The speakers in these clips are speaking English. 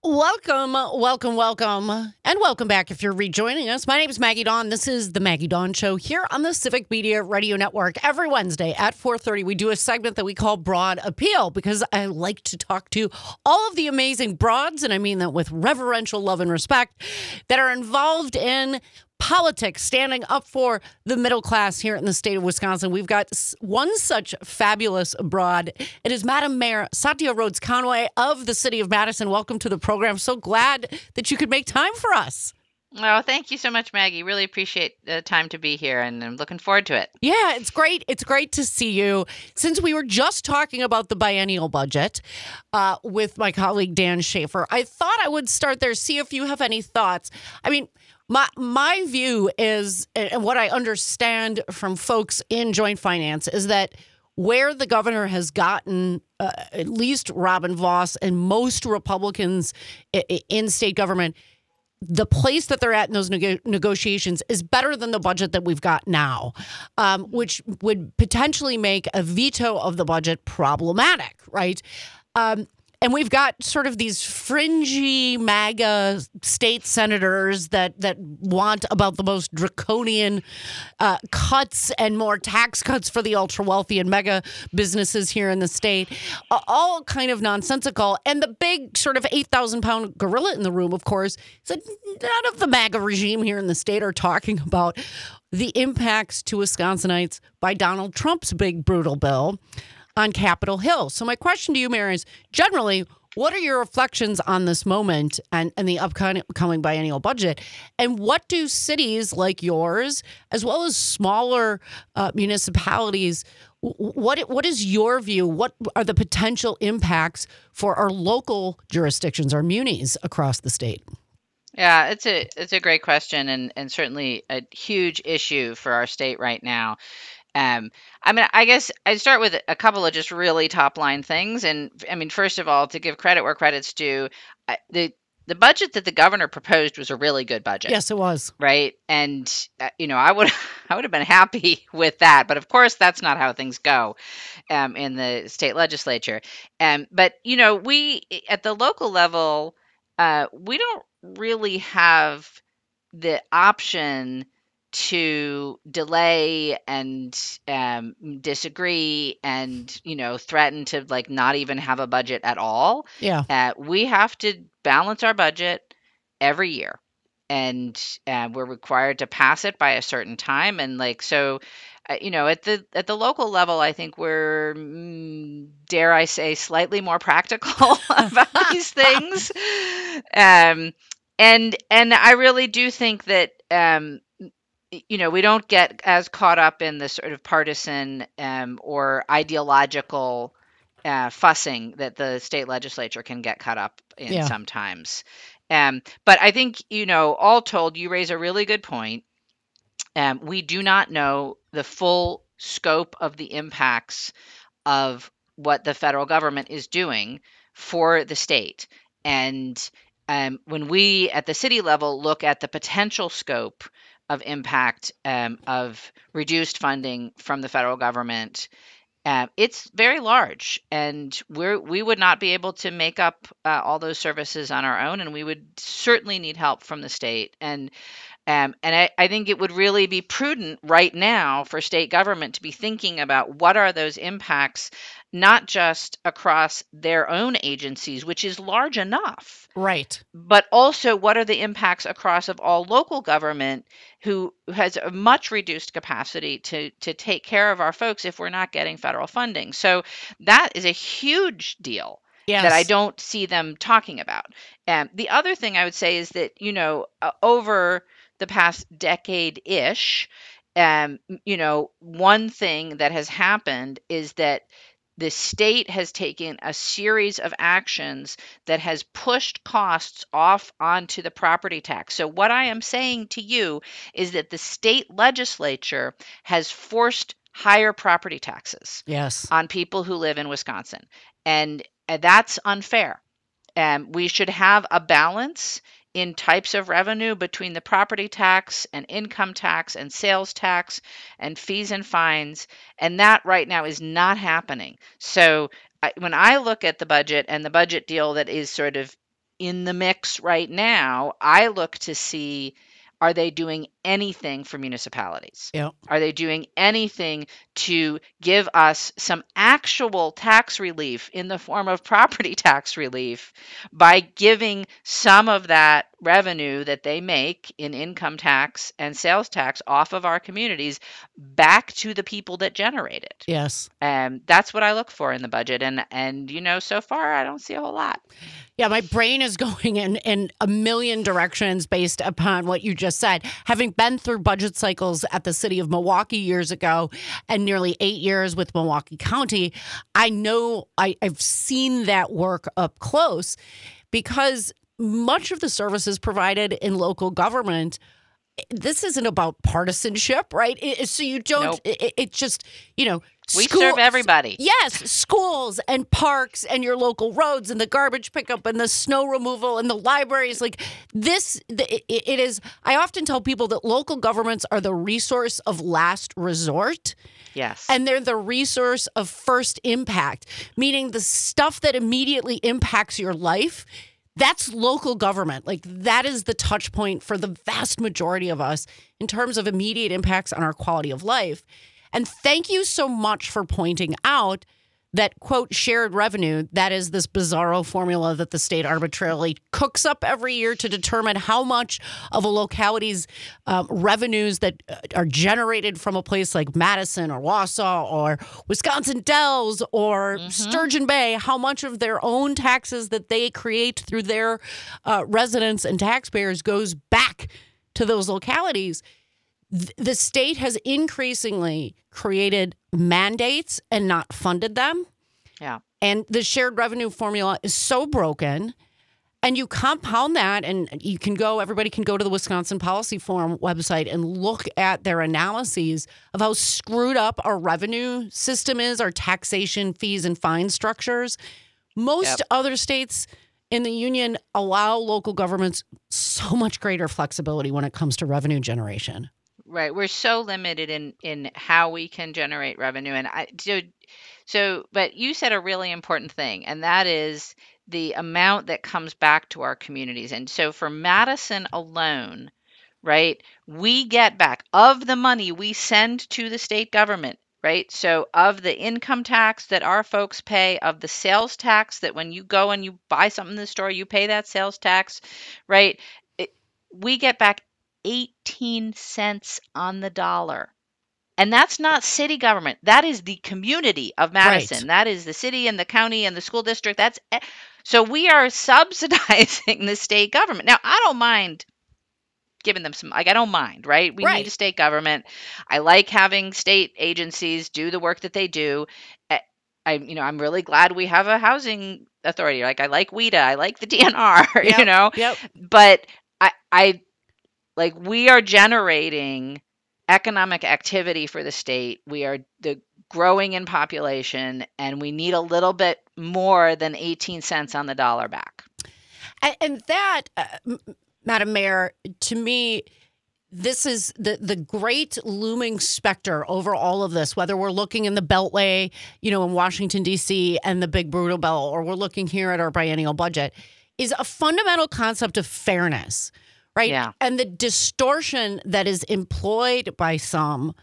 Welcome, and welcome back if you're rejoining us. My name is Maggie Dawn. This is the Maggie Dawn Show here on the Civic Media Radio Network. Every Wednesday at 4:30, we do a segment that we call Broad Appeal because I like to talk to all of the amazing broads, and I mean that with reverential love and respect, that are involved in politics, standing up for the middle class here in the state of Wisconsin. We've got one such fabulous broad. It is Madam Mayor Satya Rhodes Conway of the city of Madison. Welcome to the program. So glad that you could make time for us. Well, thank you so much, Maggie. Really appreciate the time to be here, and I'm looking forward to it. Yeah, it's great. It's great to see you. Since we were just talking about the biennial budget with my colleague Dan Schaefer, I thought I would start there, see if you have any thoughts. I mean, my view is, and what I understand from folks in joint finance, is that where the governor has gotten at least Robin Vos and most Republicans in state government, the place that they're at in those negotiations is better than the budget that we've got now, which would potentially make a veto of the budget problematic, right? And we've got sort of these fringy MAGA state senators that want about the most draconian cuts and more tax cuts for the ultra wealthy and mega businesses here in the state, all kind of nonsensical. And the big sort of 8,000-pound gorilla in the room, of course, is that none of the MAGA regime here in the state are talking about the impacts to Wisconsinites by Donald Trump's big brutal bill on Capitol Hill. So my question to you, Mayor, is generally, what are your reflections on this moment and the upcoming biennial budget? And what do cities like yours, as well as smaller municipalities, what is your view? What are the potential impacts for our local jurisdictions, our munis across the state? Yeah, it's a great question, and certainly a huge issue for our state right now. I mean, I guess I'd start with a couple of just really top line things. And I mean, first of all, to give credit where credit's due, the budget that the governor proposed was a really good budget. Yes, it was. Right. And, I would have been happy with that. But of course, that's not how things go in the state legislature. But, we at the local level, we don't really have the option to delay and disagree and threaten to like not even have a budget at all. Yeah. We have to balance our budget every year, and we're required to pass it by a certain time. And like so, at the local level, I think we're dare I say slightly more practical about these things. And I really do think that we don't get as caught up in the sort of partisan or ideological fussing that the state legislature can get caught up in sometimes. But I think, all told, you raise a really good point. We do not know the full scope of the impacts of what the federal government is doing for the state. And when we at the city level look at the potential scope of impact of reduced funding from the federal government, it's very large, and we would not be able to make up all those services on our own, and we would certainly need help from the state. And I think it would really be prudent right now for state government to be thinking about what are those impacts, not just across their own agencies, which is large enough, Right. but also what are the impacts across of all local government who has a much reduced capacity to take care of our folks if we're not getting federal funding. So that is a huge deal. Yes. That I don't see them talking about. The other thing I would say is that, over the past decade-ish, one thing that has happened is that the state has taken a series of actions that has pushed costs off onto the property tax. So what I am saying to you is that the state legislature has forced higher property taxes on people who live in Wisconsin. And that's unfair. We should have a balance in types of revenue between the property tax and income tax and sales tax and fees and fines. And that right now is not happening. So when I look at the budget and the budget deal that is sort of in the mix right now, I look to see, are they doing anything for municipalities? Yeah. Are they doing anything to give us some actual tax relief in the form of property tax relief by giving some of that revenue that they make in income tax and sales tax off of our communities back to the people that generate it? Yes. That's what I look for in the budget. And so far I don't see a whole lot. Yeah, my brain is going in a million directions based upon what you just said. Having been through budget cycles at the city of Milwaukee years ago and nearly 8 years with Milwaukee County, I know I've seen that work up close because much of the services provided in local government, this isn't about partisanship, right? So you don't, Nope. it just, We serve everybody. Yes, schools and parks and your local roads and the garbage pickup and the snow removal and the libraries. Like it is. I often tell people that local governments are the resource of last resort. Yes. And they're the resource of first impact, meaning the stuff that immediately impacts your life. That's local government. Like that is the touch point for the vast majority of us in terms of immediate impacts on our quality of life. And thank you so much for pointing out that, quote, shared revenue, that is this bizarro formula that the state arbitrarily cooks up every year to determine how much of a locality's revenues that are generated from a place like Madison or Wausau or Wisconsin Dells or Sturgeon Bay, how much of their own taxes that they create through their residents and taxpayers goes back to those localities. The state has increasingly created mandates and not funded them. Yeah. And the shared revenue formula is so broken. And you compound that, and everybody can go to the Wisconsin Policy Forum website and look at their analyses of how screwed up our revenue system is, our taxation, fees, and fine structures. Most other states in the union allow local governments so much greater flexibility when it comes to revenue generation. Right. We're so limited in how we can generate revenue. And but you said a really important thing, and that is the amount that comes back to our communities. And so for Madison alone, right, we get back of the money we send to the state government, right? So of the income tax that our folks pay, of the sales tax that when you go and you buy something in the store, you pay that sales tax, right? We get back 18 cents on the dollar. And that's not city government. That is the community of Madison. Right. That is the city and the county and the school district. So we are subsidizing the state government. Now, I don't mind giving them some, I don't mind, right? We need a state government. I like having state agencies do the work that they do. I'm really glad we have a housing authority. Like I like WIDA, I like the DNR, Yep. But I like we are generating economic activity for the state. We are growing in population, and we need a little bit more than 18 cents on the dollar back. And that, Madam Mayor, to me, this is the great looming specter over all of this, whether we're looking in the Beltway, in Washington, D.C., and the big brutal bill, or we're looking here at our biennial budget, is a fundamental concept of fairness. Right. Yeah. And the distortion that is employed by some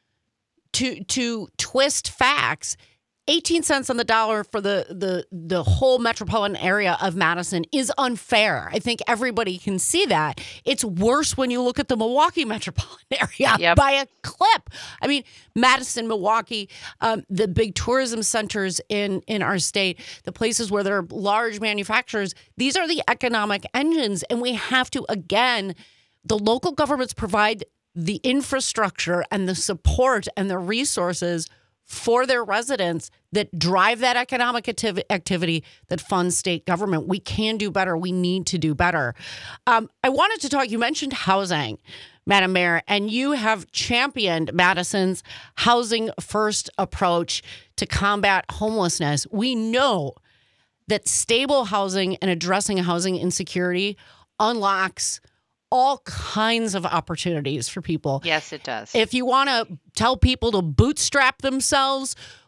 to twist facts. 18 cents on the dollar for the whole metropolitan area of Madison is unfair. I think everybody can see that. It's worse when you look at the Milwaukee metropolitan area by a clip. I mean, Madison, Milwaukee, the big tourism centers in our state, the places where there are large manufacturers, these are the economic engines. And we have to, again, the local governments provide the infrastructure and the support and the resources for their residents that drive that economic activity that funds state government. We can do better. We need to do better. I wanted to talk, you mentioned housing, Madam Mayor, and you have championed Madison's housing first approach to combat homelessness. We know that stable housing and addressing housing insecurity unlocks all kinds of opportunities for people. Yes, it does. If you want to tell people to bootstrap themselves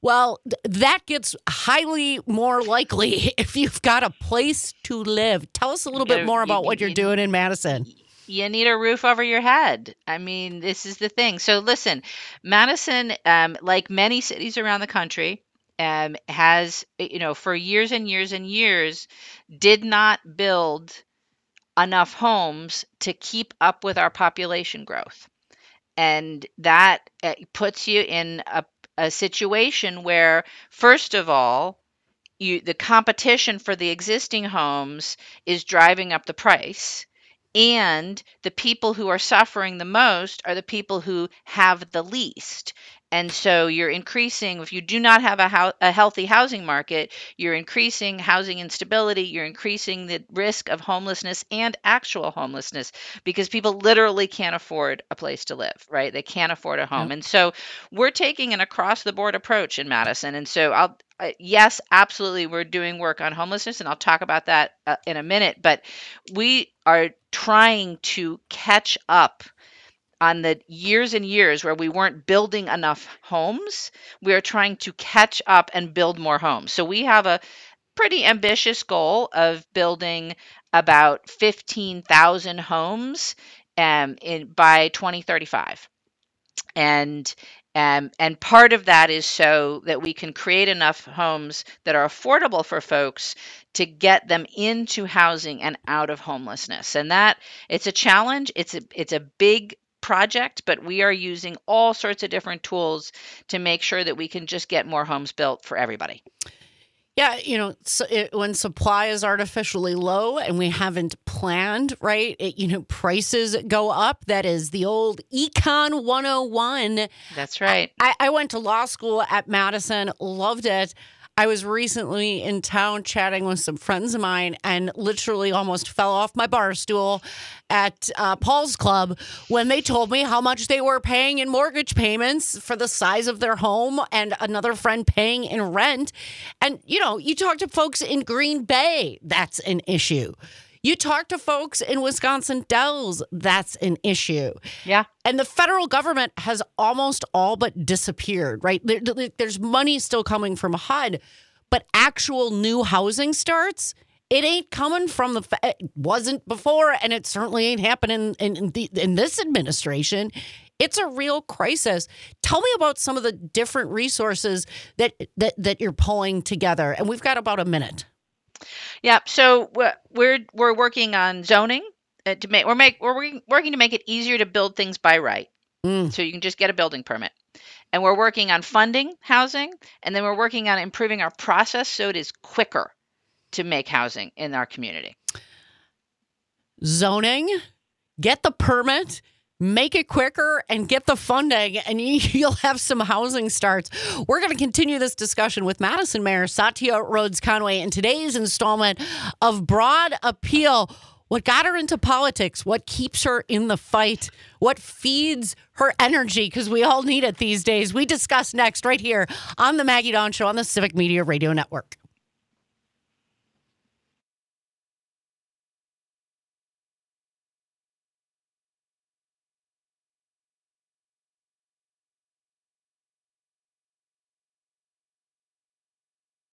Well, that gets highly more likely if you've got a place to live. Tell us a little bit more about what you're doing in Madison. You need a roof over your head. I mean, this is the thing. So listen, Madison, like many cities around the country, has, for years and years and years, did not build enough homes to keep up with our population growth. And that puts you in a situation where, first of all, the competition for the existing homes is driving up the price. And the people who are suffering the most are the people who have the least. And so you're increasing, if you do not have a healthy housing market, you're increasing housing instability, you're increasing the risk of homelessness and actual homelessness because people literally can't afford a place to live, right? They can't afford a home. Yep. And so we're taking an across the board approach in Madison. And so yes, absolutely, we're doing work on homelessness, and I'll talk about that in a minute. But we are trying to catch up on the years and years where we weren't building enough homes. We are trying to catch up and build more homes. So we have a pretty ambitious goal of building about 15,000 homes by 2035. And part of that is so that we can create enough homes that are affordable for folks to get them into housing and out of homelessness. And that it's a challenge. It's a big project, but we are using all sorts of different tools to make sure that we can just get more homes built for everybody. Yeah, when supply is artificially low and we haven't planned, right, prices go up. That is the old Econ 101. That's right. I went to law school at Madison, loved it. I was recently in town chatting with some friends of mine and literally almost fell off my bar stool at Paul's Club when they told me how much they were paying in mortgage payments for the size of their home and another friend paying in rent. And, you talk to folks in Green Bay, that's an issue. You talk to folks in Wisconsin Dells, that's an issue. Yeah. And the federal government has almost all but disappeared, right? There's money still coming from HUD, but actual new housing starts, it ain't coming from it wasn't before, and it certainly ain't happening in this administration. It's a real crisis. Tell me about some of the different resources that you're pulling together. And we've got about a minute. Yeah, so we're working on zoning we're working to make it easier to build things by right, so you can just get a building permit. And we're working on funding housing, and then we're working on improving our process so it is quicker to make housing in our community. Zoning, get the permit. Make it quicker and get the funding, and you'll have some housing starts. We're going to continue this discussion with Madison Mayor Satya Rhodes Conway in today's installment of Broad Appeal. What got her into politics? What keeps her in the fight? What feeds her energy? Because we all need it these days. We discuss next right here on the Maggie Dawn Show on the Civic Media Radio Network.